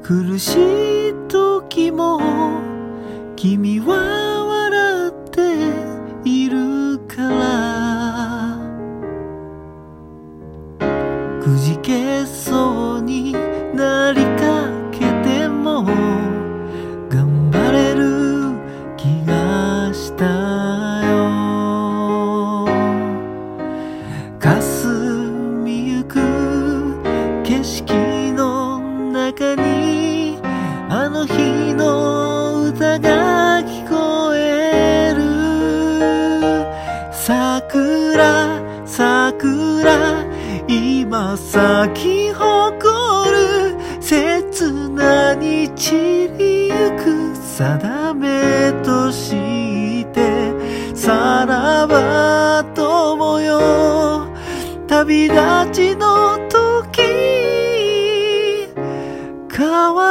苦しい時も君は笑っているから、くじけそうになりかけても頑張れる気がしたよ。霞みゆく景色の中にあの日の歌が聞こえる。桜桜今咲き誇る、刹那に散りゆく定めとしてさらば友よ、旅立ちの時変わ